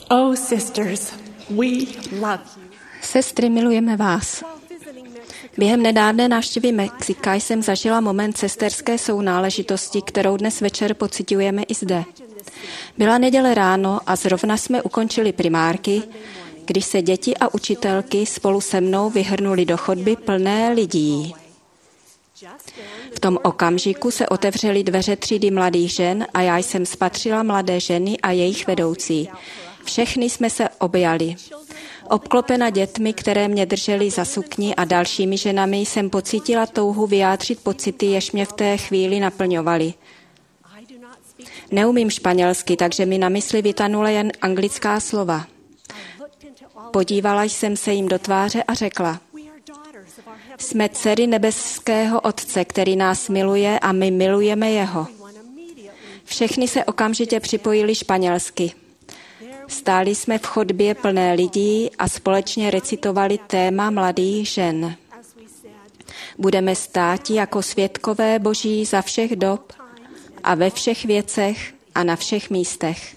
Oh, sisters, we love you. Sestry, milujeme vás. Během nedávné návštěvy Mexika jsem zažila moment sesterské sounáležitosti, kterou dnes večer pociťujeme i zde. Byla neděle ráno a zrovna jsme ukončili primárky, když se děti a učitelky spolu se mnou vyhrnuli do chodby plné lidí. V tom okamžiku se otevřely dveře třídy mladých žen a já jsem spatřila mladé ženy a jejich vedoucí. Všechny jsme se objali. Obklopena dětmi, které mě držely za sukni a dalšími ženami, jsem pocítila touhu vyjádřit pocity, jež mě v té chvíli naplňovaly. Neumím španělsky, takže mi na mysli vytanula jen anglická slova. Podívala jsem se jim do tváře a řekla: jsme dcery nebeského Otce, který nás miluje a my milujeme jeho. Všechny se okamžitě připojili španělsky. Stáli jsme v chodbě plné lidí a společně recitovali téma mladých žen. Budeme státi jako svědkové Boží za všech dob a ve všech věcech a na všech místech.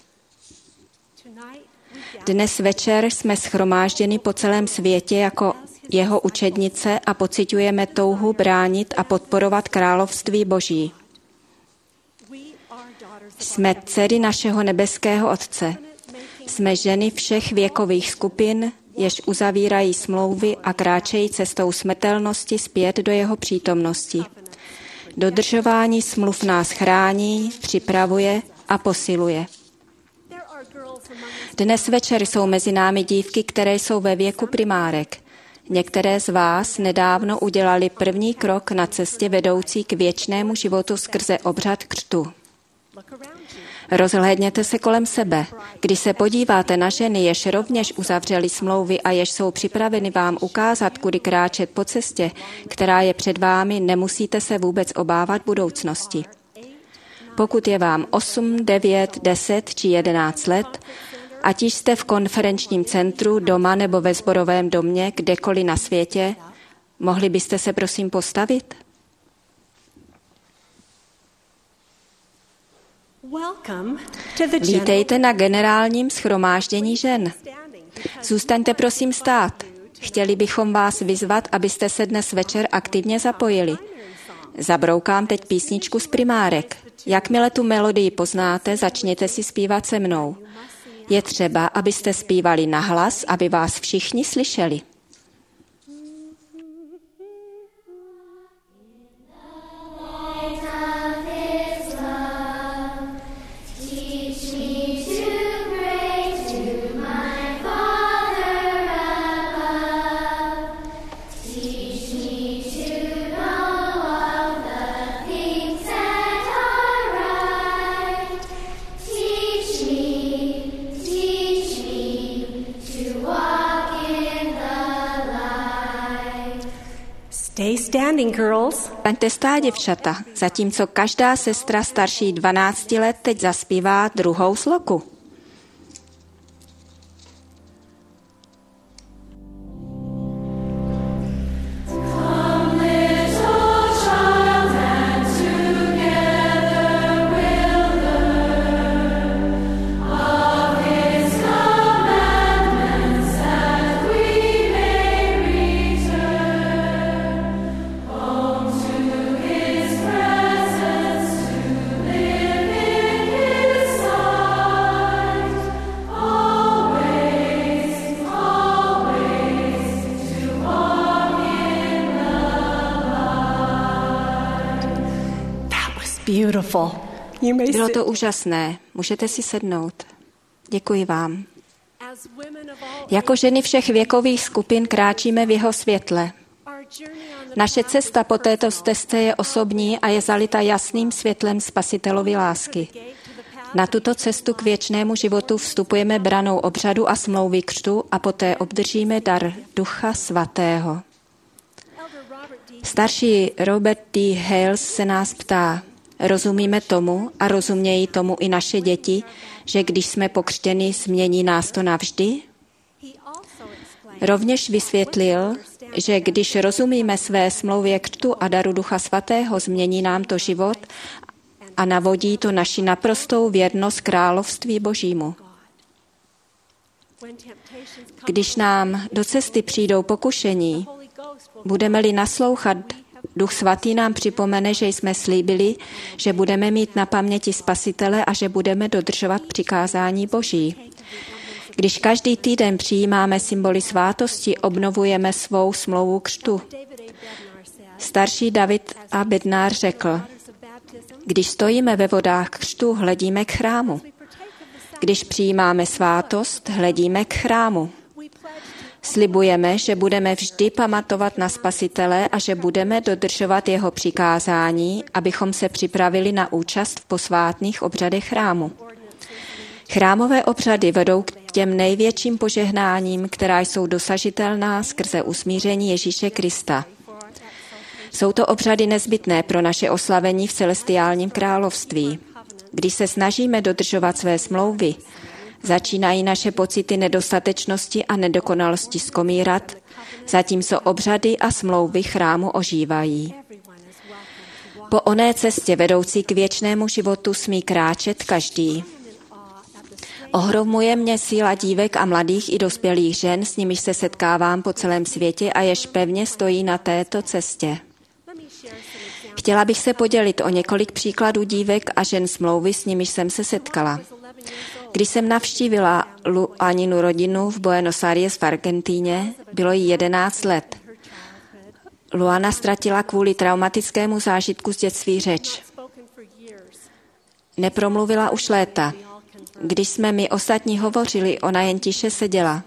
Dnes večer jsme shromážděni po celém světě jako jeho učednice a pociťujeme touhu bránit a podporovat království Boží. Jsme dcery našeho nebeského Otce. Jsme ženy všech věkových skupin, jež uzavírají smlouvy a kráčejí cestou smrtelnosti zpět do jeho přítomnosti. Dodržování smluv nás chrání, připravuje a posiluje. Dnes večer jsou mezi námi dívky, které jsou ve věku primárek. Některé z vás nedávno udělali první krok na cestě vedoucí k věčnému životu skrze obřad křtu. Rozhlédněte se kolem sebe. Když se podíváte na ženy, jež rovněž uzavřely smlouvy a jež jsou připraveny vám ukázat, kudy kráčet po cestě, která je před vámi, nemusíte se vůbec obávat budoucnosti. Pokud je vám 8, 9, 10 či 11 let, ať již jste v konferenčním centru, doma nebo ve sborovém domě, kdekoliv na světě, mohli byste se prosím postavit? Vítejte na generálním shromáždění žen. Zůstaňte prosím stát. Chtěli bychom vás vyzvat, abyste se dnes večer aktivně zapojili. Zabroukám teď písničku z primárek. Jakmile tu melodii poznáte, začněte si zpívat se mnou. Je třeba, abyste zpívali nahlas, aby vás všichni slyšeli. Staňte stát, děvčata, zatímco každá sestra starší 12 let teď zaspívá druhou sloku. Bylo to úžasné. Můžete si sednout. Děkuji vám. Jako ženy všech věkových skupin kráčíme v jeho světle. Naše cesta po této stezce je osobní a je zalita jasným světlem Spasitelovy lásky. Na tuto cestu k věčnému životu vstupujeme branou obřadu a smlouvy křtu a poté obdržíme dar Ducha Svatého. Starší Robert D. Hales se nás ptá: rozumíme tomu a rozumějí tomu i naše děti, že když jsme pokřtěni, změní nás to navždy? Rovněž vysvětlil, že když rozumíme své smlouvě křtu a daru Ducha Svatého, změní nám to život a navodí to naši naprostou věrnost království Božímu. Když nám do cesty přijdou pokušení, budeme-li naslouchat, Duch Svatý nám připomene, že jsme slíbili, že budeme mít na paměti Spasitele a že budeme dodržovat přikázání Boží. Když každý týden přijímáme symboly svátosti, obnovujeme svou smlouvu křtu. Starší David A. Bednář řekl, když stojíme ve vodách křtu, hledíme k chrámu. Když přijímáme svátost, hledíme k chrámu. Slibujeme, že budeme vždy pamatovat na Spasitele a že budeme dodržovat jeho přikázání, abychom se připravili na účast v posvátných obřadech chrámu. Chrámové obřady vedou k těm největším požehnáním, která jsou dosažitelná skrze usmíření Ježíše Krista. Jsou to obřady nezbytné pro naše oslavení v celestiálním království. Když se snažíme dodržovat své smlouvy, začínají naše pocity nedostatečnosti a nedokonalosti skomírat, zatímco obřady a smlouvy chrámu ožívají. Po oné cestě vedoucí k věčnému životu smí kráčet každý. Ohromuje mě síla dívek a mladých i dospělých žen, s nimiž se setkávám po celém světě a jež pevně stojí na této cestě. Chtěla bych se podělit o několik příkladů dívek a žen smlouvy, s nimiž jsem se setkala. Když jsem navštívila Luaninu rodinu v Buenos Aires v Argentíně, bylo jí 11 let. Luana ztratila kvůli traumatickému zážitku z dětství řeč. Nepromluvila už léta. Když jsme my ostatní hovořili, ona jen tiše seděla.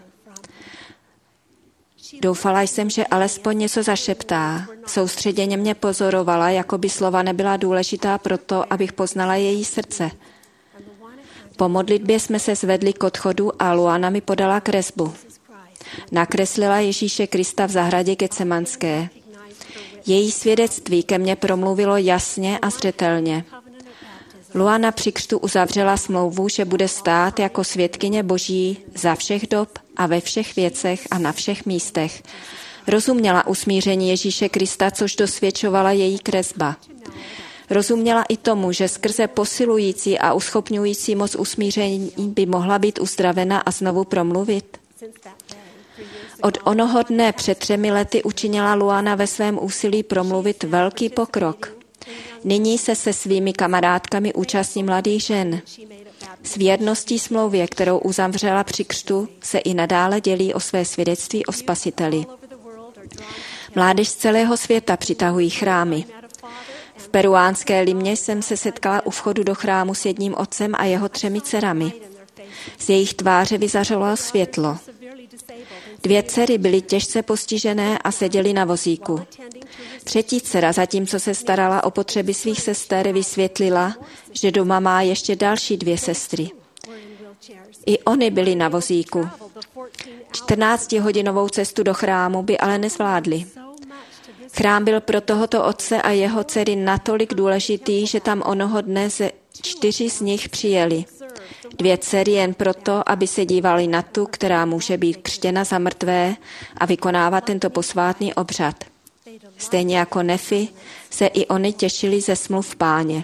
Doufala jsem, že alespoň něco zašeptá. Soustředěně mě pozorovala, jako by slova nebyla důležitá proto, abych poznala její srdce. Po modlitbě jsme se zvedli k odchodu a Luana mi podala kresbu. Nakreslila Ježíše Krista v zahradě Getsemanské. Její svědectví ke mně promluvilo jasně a zřetelně. Luana při křtu uzavřela smlouvu, že bude stát jako svědkyně Boží za všech dob a ve všech věcech a na všech místech. Rozuměla usmíření Ježíše Krista, což dosvědčovala její kresba. Rozuměla i tomu, že skrze posilující a uschopňující moc usmíření by mohla být uzdravena a znovu promluvit. Od onoho dne před 3 lety učinila Luana ve svém úsilí promluvit velký pokrok. Nyní se svými kamarádkami účastní mladých žen. S věrností smlouvě, kterou uzavřela při křtu, se i nadále dělí o své svědectví o Spasiteli. Mládež z celého světa přitahují chrámy. V peruánské Limě jsem se setkala u vchodu do chrámu s jedním otcem a jeho 3 dcerami. Z jejich tváře vyzařovalo světlo. 2 dcery byly těžce postižené a seděly na vozíku. 3. dcera, zatímco se starala o potřeby svých sester, vysvětlila, že doma má ještě další 2 sestry. I oni byli na vozíku. 14hodinovou cestu do chrámu by ale nezvládli. Chrám byl pro tohoto otce a jeho dcery natolik důležitý, že tam onoho dne 4 z nich přijeli. 2 dcery jen proto, aby se dívali na tu, která může být křtěna za mrtvé a vykonávat tento posvátný obřad. Stejně jako Nefi se i oni těšili ze smluv Páně.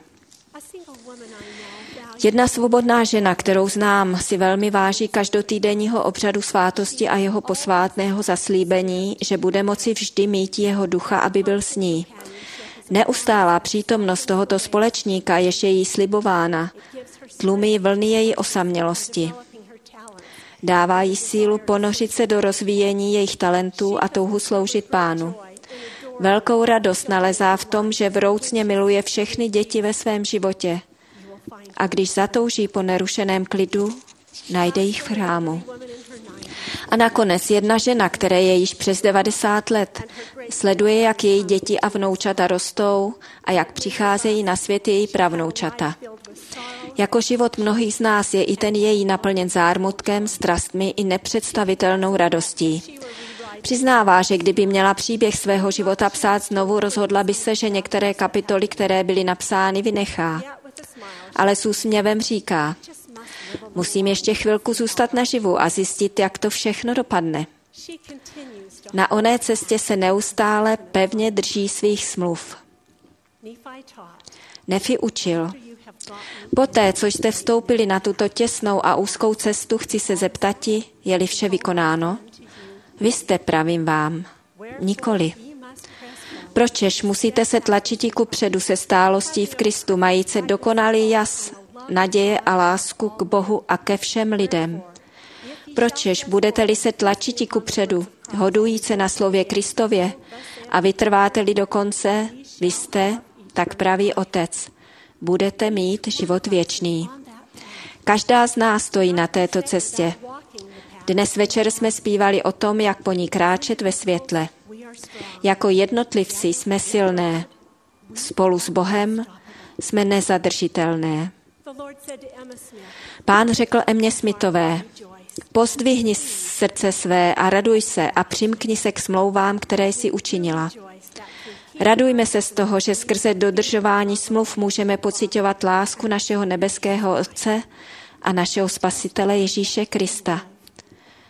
Jedna svobodná žena, kterou znám, si velmi váží každotýdenního obřadu svátosti a jeho posvátného zaslíbení, že bude moci vždy mít jeho ducha, aby byl s ní. Neustálá přítomnost tohoto společníka, jež je jí slibována, tlumí vlny její osamělosti. Dává jí sílu ponořit se do rozvíjení jejich talentů a touhu sloužit Pánu. Velkou radost nalezá v tom, že vroucně miluje všechny děti ve svém životě. A když zatouží po nerušeném klidu, najde jich v chrámu. A nakonec jedna žena, které je již přes 90 let, sleduje, jak její děti a vnoučata rostou a jak přicházejí na svět její pravnoučata. Jako život mnohých z nás je i ten její naplněn zármutkem, strastmi i nepředstavitelnou radostí. Přiznává, že kdyby měla příběh svého života psát znovu, rozhodla by se, že některé kapitoly, které byly napsány, vynechá. Ale s úsměvem říká, musím ještě chvilku zůstat naživu a zjistit, jak to všechno dopadne. Na oné cestě se neustále pevně drží svých smluv. Nefi učil, Poté, co jste vstoupili na tuto těsnou a úzkou cestu, chci se zeptati, je-li vše vykonáno? Vy jste, pravím vám, nikoli. Pročež musíte se tlačiti kupředu se stálostí v Kristu, majíce dokonalý jas, naděje a lásku k Bohu a ke všem lidem. Pročež budete-li se tlačiti kupředu, hodujíce na slově Kristově a vytrváte-li do konce, vy jste, tak praví Otec, budete mít život věčný. Každá z nás stojí na této cestě. Dnes večer jsme zpívali o tom, jak po ní kráčet ve světle. Jako jednotlivci jsme silné. Spolu s Bohem jsme nezadržitelné. Pán řekl Emmě Smithové, pozdvihni srdce své a raduj se a přimkni se k smlouvám, které jsi učinila. Radujme se z toho, že skrze dodržování smluv můžeme pociťovat lásku našeho nebeského Otce a našeho Spasitele Ježíše Krista.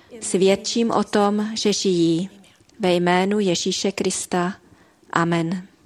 Svědčím o tom, že žijí. Ve jménu Ježíše Krista. Amen.